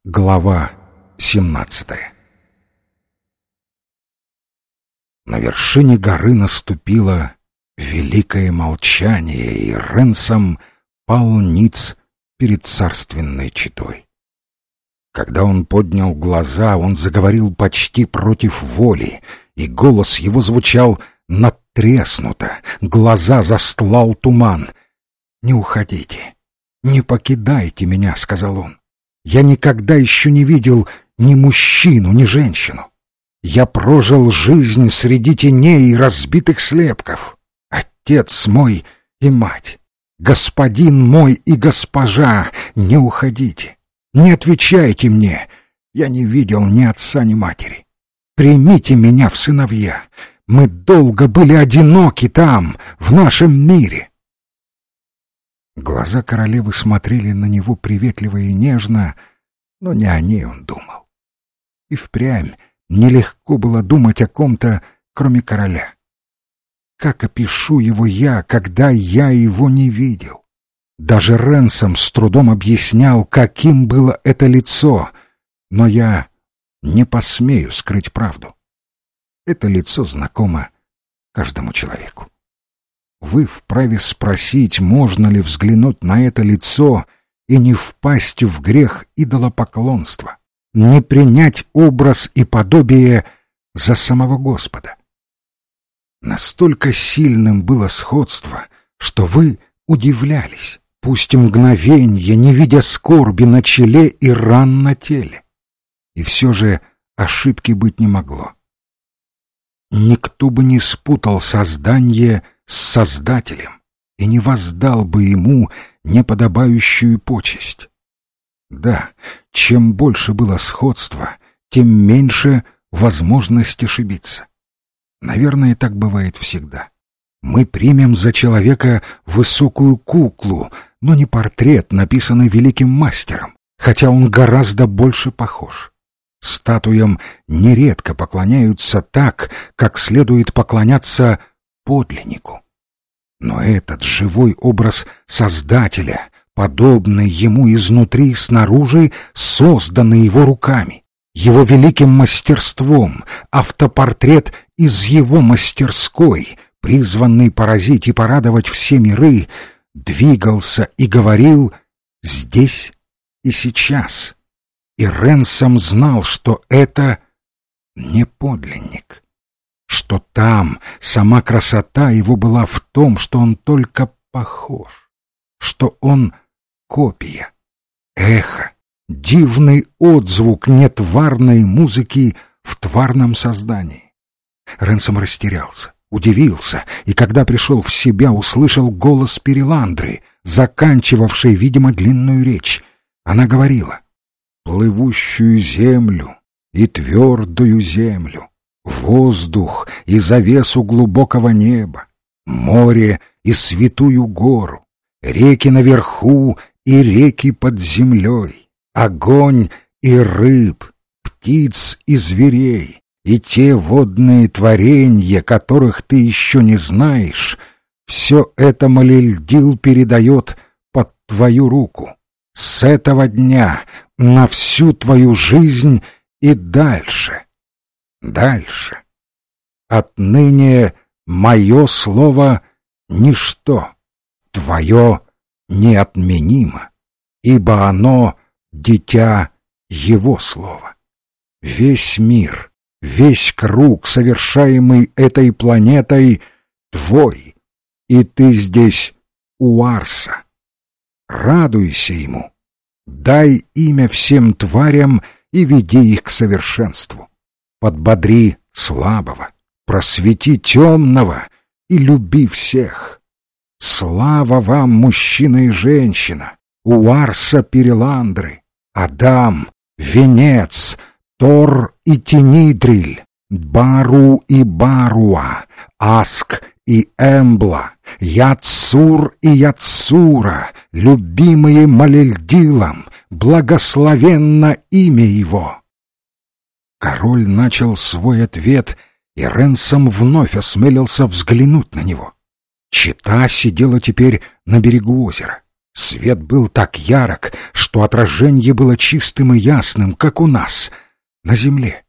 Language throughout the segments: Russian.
Глава 17. На вершине горы наступило великое молчание, и Ренсом пал ниц перед царственной четой. Когда он поднял глаза, он заговорил почти против воли, и голос его звучал надтреснуто, глаза застлал туман. «Не уходите, не покидайте меня», — сказал он. «Я никогда еще не видел ни мужчину, ни женщину. Я прожил жизнь среди теней и разбитых слепков. Отец мой и мать, господин мой и госпожа, не уходите, не отвечайте мне. Я не видел ни отца, ни матери. Примите меня в сыновья. Мы долго были одиноки там, в нашем мире». Глаза королевы смотрели на него приветливо и нежно, но не о ней он думал. И впрямь нелегко было думать о ком-то, кроме короля. Как опишу его я, когда я его не видел? Даже Ренсом с трудом объяснял, каким было это лицо, но я не посмею скрыть правду. Это лицо знакомо каждому человеку. Вы вправе спросить, можно ли взглянуть на это лицо и не впасть в грех идолопоклонства, не принять образ и подобие за самого Господа. Настолько сильным было сходство, что вы удивлялись, пусть и мгновенье, не видя скорби на челе и ран на теле. И все же ошибки быть не могло. Никто бы не спутал создание с Создателем и не воздал бы ему неподобающую почесть. Да, чем больше было сходства, тем меньше возможность ошибиться. Наверное, так бывает всегда. Мы примем за человека высокую куклу, но не портрет, написанный великим мастером, хотя он гораздо больше похож. Статуям нередко поклоняются так, как следует поклоняться подлиннику. Но этот живой образ Создателя, подобный ему изнутри и снаружи, созданный его руками, его великим мастерством, автопортрет из его мастерской, призванный поразить и порадовать все миры, двигался и говорил здесь и сейчас. И Ренсом знал, что это не подлинник, что там сама красота его была в том, что он только похож, что он копия, эхо, дивный отзвук нетварной музыки в тварном создании. Ренсом растерялся, удивился, и когда пришел в себя, услышал голос Переландры, заканчивавшей, видимо, длинную речь. Она говорила: «Плывущую землю и твердую землю, воздух и завесу глубокого неба, море и святую гору, реки наверху и реки под землей, огонь и рыб, птиц и зверей, и те водные творенья, которых ты еще не знаешь, все это Малильдил передает под твою руку. С этого дня на всю твою жизнь и дальше. Дальше. Отныне мое слово — ничто, твое неотменимо, ибо оно — дитя его слова. Весь мир, весь круг, совершаемый этой планетой, твой, и ты здесь у Арса. Радуйся ему, дай имя всем тварям и веди их к совершенству. Подбодри слабого, просвети темного и люби всех. Слава вам, мужчина и женщина, у Арса Переландры, Адам, Венец, Тор и Тенидриль, Бару и Баруа, Аск и Эмбла, Яцур и Яцура, любимые Малильдилом, благословенно имя его». Король начал свой ответ, и Ренсом вновь осмелился взглянуть на него. Чета сидела теперь на берегу озера. Свет был так ярок, что отражение было чистым и ясным, как у нас, на земле.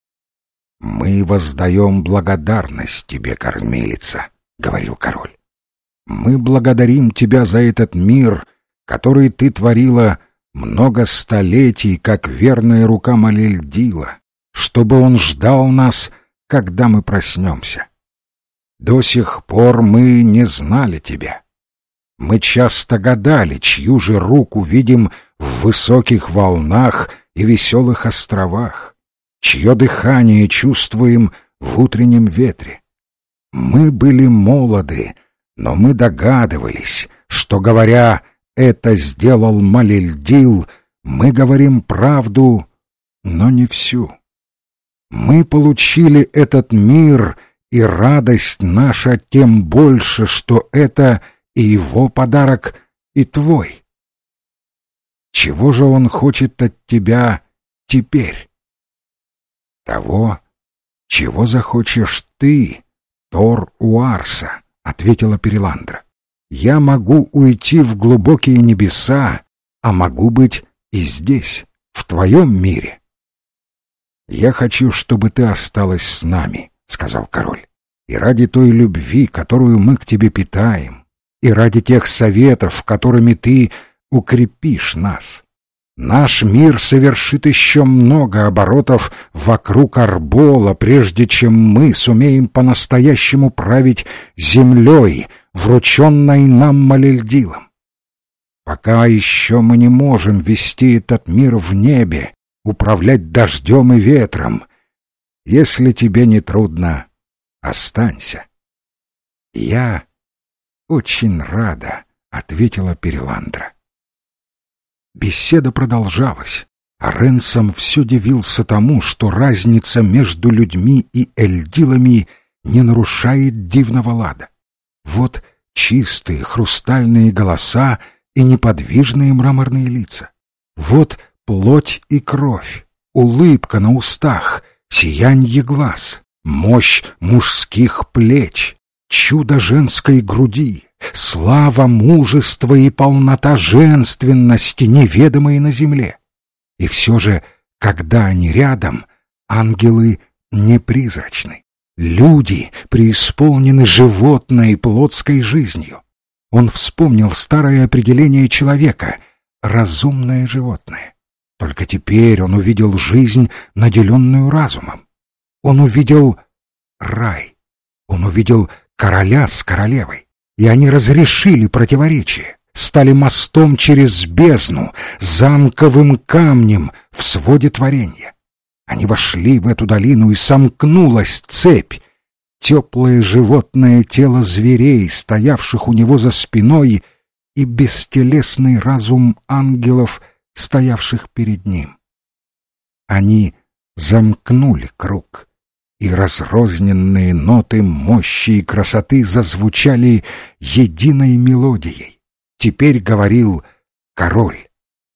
«Мы воздаем благодарность тебе, кормилица», — говорил король. «Мы благодарим тебя за этот мир, который ты творила много столетий, как верная рука Малильдила, чтобы он ждал нас, когда мы проснемся. До сих пор мы не знали тебя. Мы часто гадали, чью же руку видим в высоких волнах и веселых островах, чье дыхание чувствуем в утреннем ветре. Мы были молоды, но мы догадывались, что, говоря «это сделал Малильдил», мы говорим правду, но не всю. Мы получили этот мир, и радость наша тем больше, что это и его подарок, и твой. Чего же он хочет от тебя теперь? Того, чего захочешь ты, Тор Уарса, — ответила Переландра. Я могу уйти в глубокие небеса, а могу быть и здесь, в твоем мире. Я хочу, чтобы ты осталась с нами, — сказал король, — и ради той любви, которую мы к тебе питаем, и ради тех советов, которыми ты укрепишь нас. Наш мир совершит еще много оборотов вокруг Арбола, прежде чем мы сумеем по-настоящему править землей, врученной нам Малильдилом. Пока еще мы не можем вести этот мир в небе, управлять дождем и ветром. Если тебе не трудно, останься. Я очень рада, — ответила Переландра. Беседа продолжалась, а Ренсом все дивился тому, что разница между людьми и эльдилами не нарушает дивного лада. Вот чистые хрустальные голоса и неподвижные мраморные лица. Вот плоть и кровь, улыбка на устах, сиянье глаз, мощь мужских плеч, чудо женской груди, слава мужества и полнота женственности, неведомые на земле. И все же, когда они рядом, ангелы не призрачны. Люди преисполнены животной и плотской жизнью. Он вспомнил старое определение человека — разумное животное. Только теперь он увидел жизнь, наделенную разумом. Он увидел рай. Он увидел короля с королевой. И они разрешили противоречие, стали мостом через бездну, замковым камнем в своде творения. Они вошли в эту долину, и сомкнулась цепь. Теплое животное тело зверей, стоявших у него за спиной, и бестелесный разум ангелов, стоявших перед ним. Они замкнули круг, и разрозненные ноты мощи и красоты зазвучали единой мелодией. Теперь говорил король.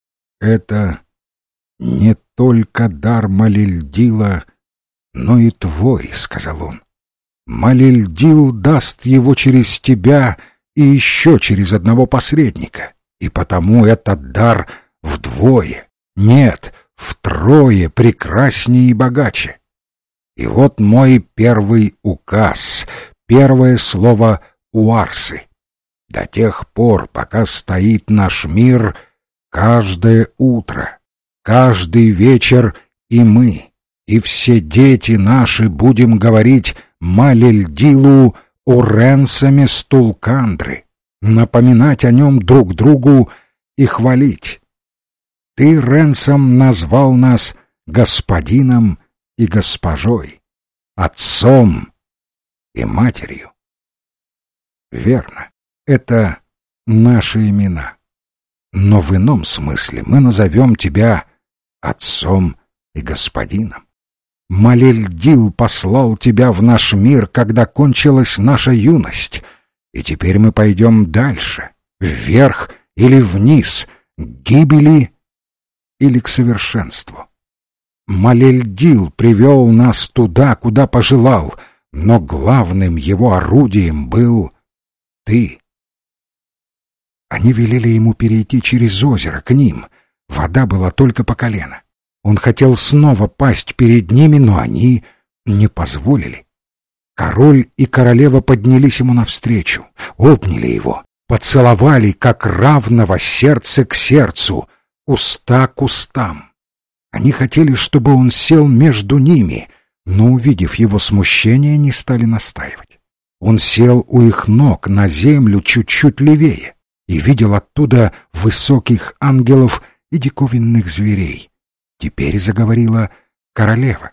«Это не только дар Малильдила, но и твой», — сказал он. «Малильдил даст его через тебя и еще через одного посредника, и потому этот дар вдвое, нет, втрое прекраснее и богаче. И вот мой первый указ, первое слово Уарсы. До тех пор, пока стоит наш мир, каждое утро, каждый вечер и мы, и все дети наши будем говорить Малильдилу Уренсами Стулкандры, напоминать о нем друг другу и хвалить. Ты, Ренсом, назвал нас господином и госпожой, отцом и матерью. Верно, это наши имена. Но в ином смысле мы назовем тебя отцом и господином. Малильдил послал тебя в наш мир, когда кончилась наша юность, и теперь мы пойдем дальше, вверх или вниз, к гибели или к совершенству. Малильдил привел нас туда, куда пожелал, но главным его орудием был ты. Они велели ему перейти через озеро к ним. Вода была только по колено. Он хотел снова пасть перед ними, но они не позволили. Король и королева поднялись ему навстречу, обняли его, поцеловали, как равного, сердце к сердцу, уста к устам. Они хотели, чтобы он сел между ними, но, увидев его смущение, не стали настаивать. Он сел у их ног на землю чуть-чуть левее и видел оттуда высоких ангелов и диковинных зверей. Теперь заговорила королева.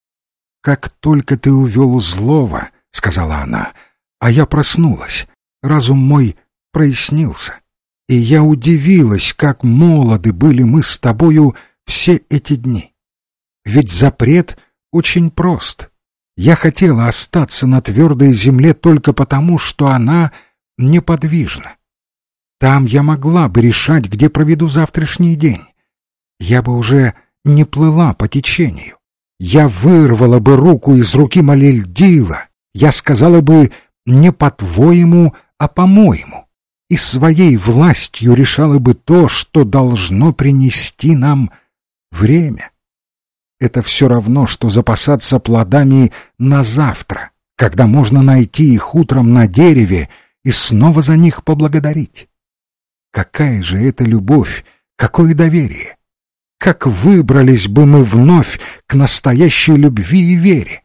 «Как только ты увел злого, — сказала она, — а я проснулась, разум мой прояснился, и я удивилась, как молоды были мы с тобою все эти дни. Ведь запрет очень прост. Я хотела остаться на твердой земле только потому, что она неподвижна. Там я могла бы решать, где проведу завтрашний день. Я бы уже не плыла по течению. Я вырвала бы руку из руки Малельдила. Я сказала бы не по-твоему, а по-моему. И своей властью решала бы то, что должно принести нам время. Это все равно, что запасаться плодами на завтра, когда можно найти их утром на дереве и снова за них поблагодарить. Какая же это любовь, какое доверие! Как выбрались бы мы вновь к настоящей любви и вере?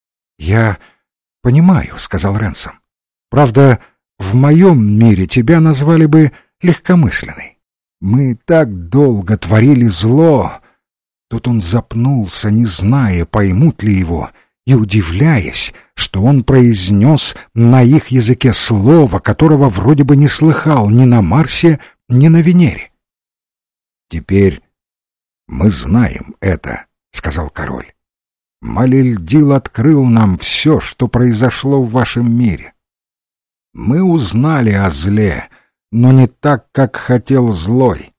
«Я понимаю», — сказал Ренсом. «Правда, в моем мире тебя назвали бы легкомысленной. Мы так долго творили зло». Тут он запнулся, не зная, поймут ли его, и удивляясь, что он произнес на их языке слово, которого вроде бы не слыхал ни на Марсе, ни на Венере. «Теперь мы знаем это», — сказал король. «Малельдил открыл нам все, что произошло в вашем мире. Мы узнали о зле, но не так, как хотел злой.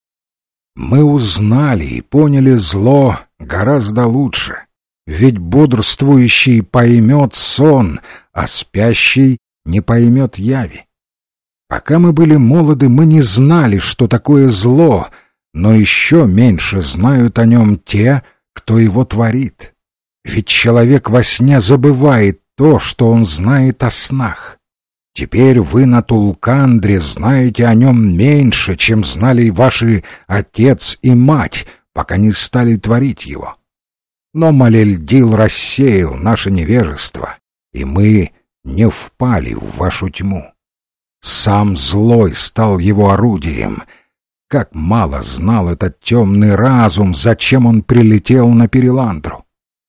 Мы узнали и поняли зло гораздо лучше, ведь бодрствующий поймет сон, а спящий не поймет яви. Пока мы были молоды, мы не знали, что такое зло, но еще меньше знают о нем те, кто его творит. Ведь человек во сне забывает то, что он знает о снах. Теперь вы на Тулкандре знаете о нем меньше, чем знали ваши отец и мать, пока не стали творить его. Но Малельдил рассеял наше невежество, и мы не впали в вашу тьму. Сам злой стал его орудием. Как мало знал этот темный разум, зачем он прилетел на Переландру.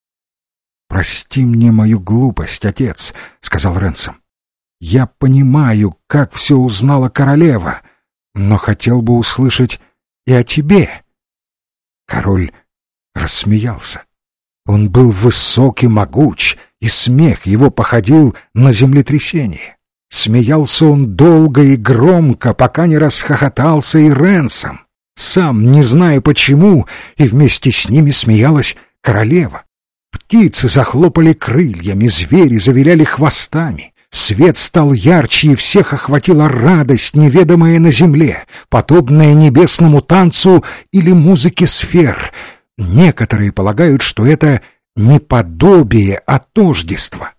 «Прости мне мою глупость, отец», — сказал Ренсом. «Я понимаю, как все узнала королева, но хотел бы услышать и о тебе». Король рассмеялся. Он был высок и могуч, и смех его походил на землетрясение. Смеялся он долго и громко, пока не расхохотался и Ренсом, сам не зная почему, и вместе с ними смеялась королева. Птицы захлопали крыльями, звери завиляли хвостами. Свет стал ярче, и всех охватила радость, неведомая на земле, подобная небесному танцу или музыке сфер. Некоторые полагают, что это не подобие, а тождество.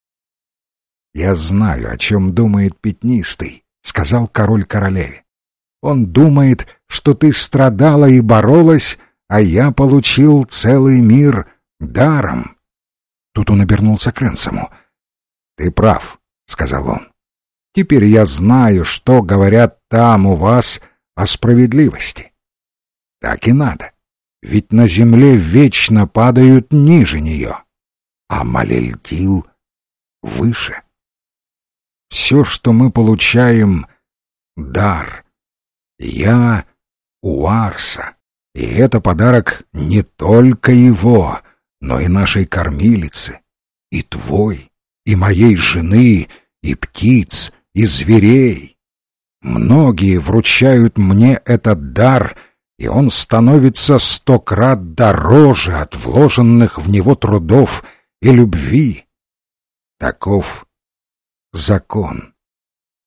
«Я знаю, о чем думает Пятнистый», — сказал король королеве. «Он думает, что ты страдала и боролась, а я получил целый мир даром». Тут он обернулся к Ренсому. «Ты прав», — сказал он. «Теперь я знаю, что говорят там у вас о справедливости. Так и надо, ведь на земле вечно падают ниже нее, а Малельдил выше. Все, что мы получаем, — дар. Я у Арса, и это подарок не только его, но и нашей кормилицы, и твой, и моей жены, и птиц, и зверей. Многие вручают мне этот дар, и он становится 100 крат дороже от вложенных в него трудов и любви. Таков закон.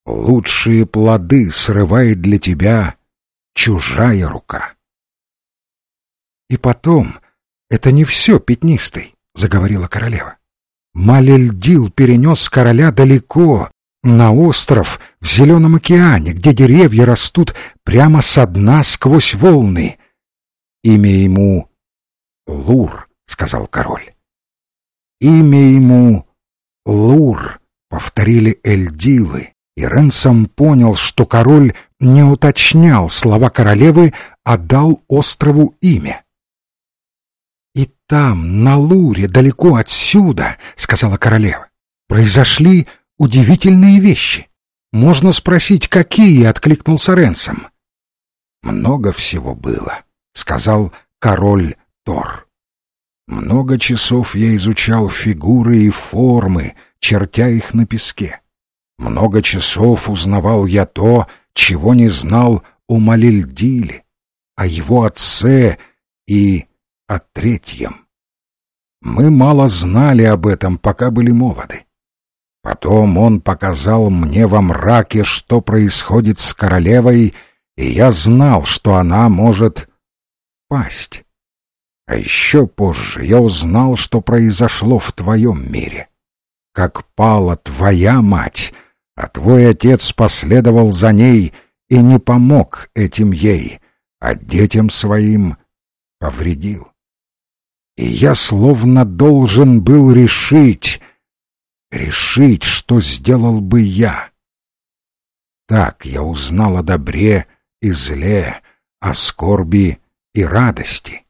лучшие плоды срывает для тебя чужая рука. И потом, это не все, Пятнистый, — заговорила королева. Малельдил перенес короля далеко, на остров в Зеленом океане, где деревья растут прямо со дна сквозь волны. Имя ему Лур, — сказал король. Имя ему Лур, — повторили эльдилы, и Ренсом понял, что король не уточнял слова королевы, а дал острову имя. «И там, на Луре, далеко отсюда, — сказала королева, — произошли удивительные вещи. Можно спросить, какие?» — откликнулся Ренсом. «Много всего было», — сказал король Тор. «Много часов я изучал фигуры и формы, чертя их на песке. Много часов узнавал я то, чего не знал о Малельдиле, о его отце и о третьем. Мы мало знали об этом, пока были молоды. Потом он показал мне во мраке, что происходит с королевой, и я знал, что она может пасть. А еще позже я узнал, что произошло в твоем мире. Как пала твоя мать, а твой отец последовал за ней и не помог этим ей, а детям своим повредил. И я словно должен был решить, что сделал бы я. Так я узнал о добре и зле, о скорби и радости.